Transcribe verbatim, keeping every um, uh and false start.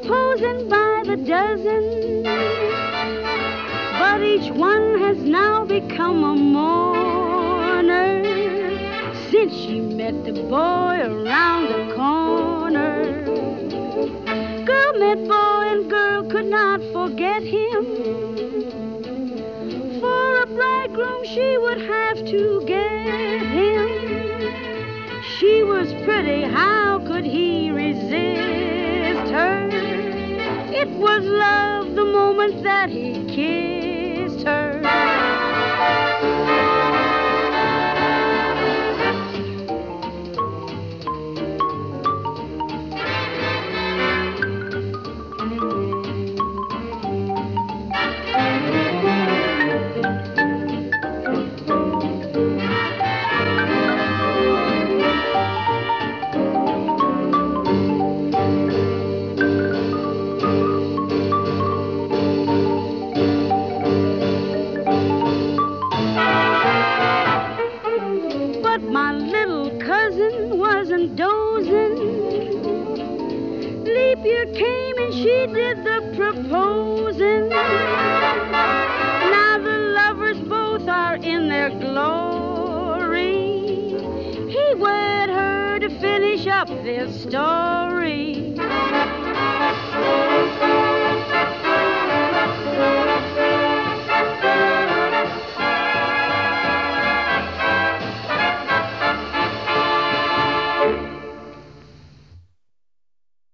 proposing by the dozen, but each one has now become a mourner since she met the boy around the corner. Girl met boy and girl could not forget him. For a bridegroom she would have to get him. She was pretty, how could he resist her? It was love the moment that he kissed her. My little cousin wasn't dozing. Leap year came and she did the proposing. Now the lovers both are in their glory. He wed her to finish up this story.